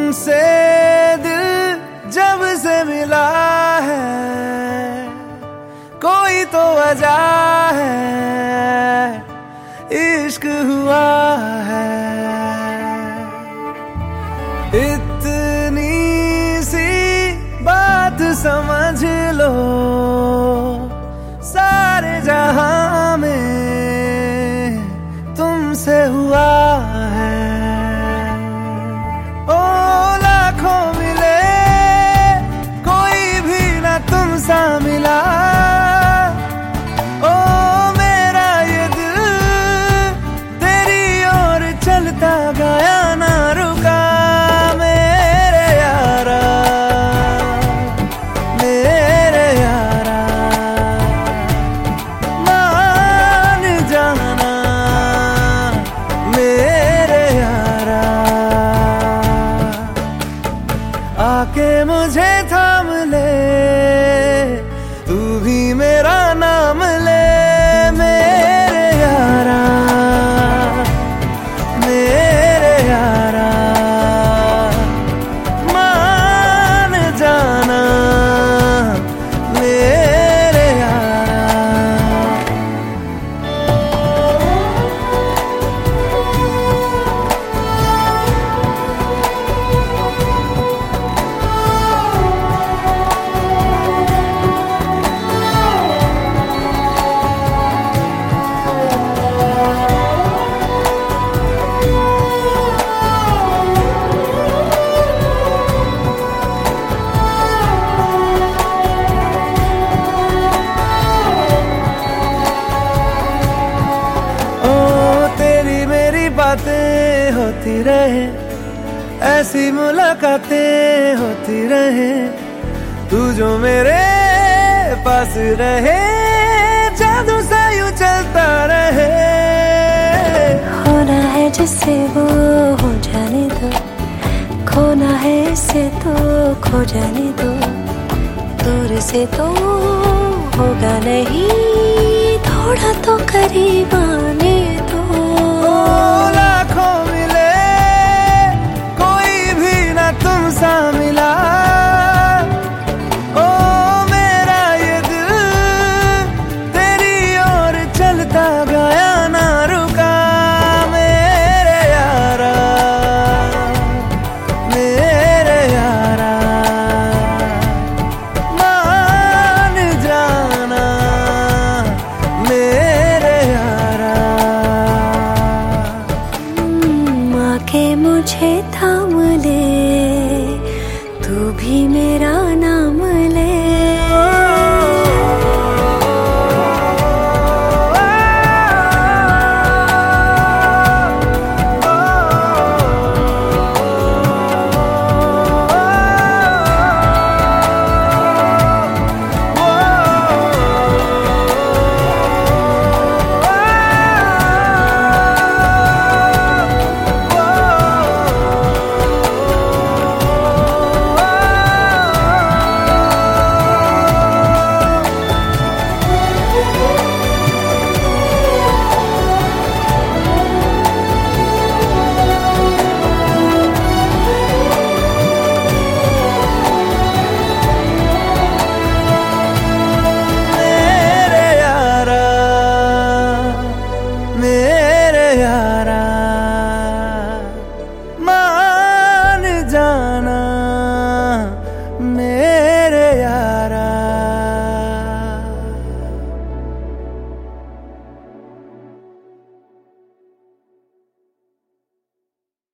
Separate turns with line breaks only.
तुमसे दिल जब से मिला है, कोई तो वजह है, इश्क हुआ है। इतनी सी बात समझ लो, सारे जहां में तुमसे हुआ है। ओ लाखों मिले, कोई भी ना तुम सा मिला। ओ मेरा ये दिल तेरी ओर चलता गया, ना रुका। मेरे यारा, मेरे यारा, मान जाना मेरे यारा। आके मुझे थाम ले, तू भी मेरा नाम ले। मेरे यारा, मेरे यारा, मान जाना मेरे यारा। बातें होती रहे, ऐसी मुलाकातें होती रहे, तू जो मेरे पास रहे, जादू सा यूं चलता रहे।
होना है जिससे वो हो जाने दो, खोना है इससे तो खो जाने दो। दूर से तो होगा नहीं, थोड़ा तो करीब आने दो।
लाखों मिले, कोई भी ना तुम सा मिला। ओ मेरा ये दिल तेरी ओर चलता गया, ना रुका। मेरे यारा, मेरे यारा, मान जाना मेरे यारा।
आके मुझे थाम ले, तू भी मेरा नाम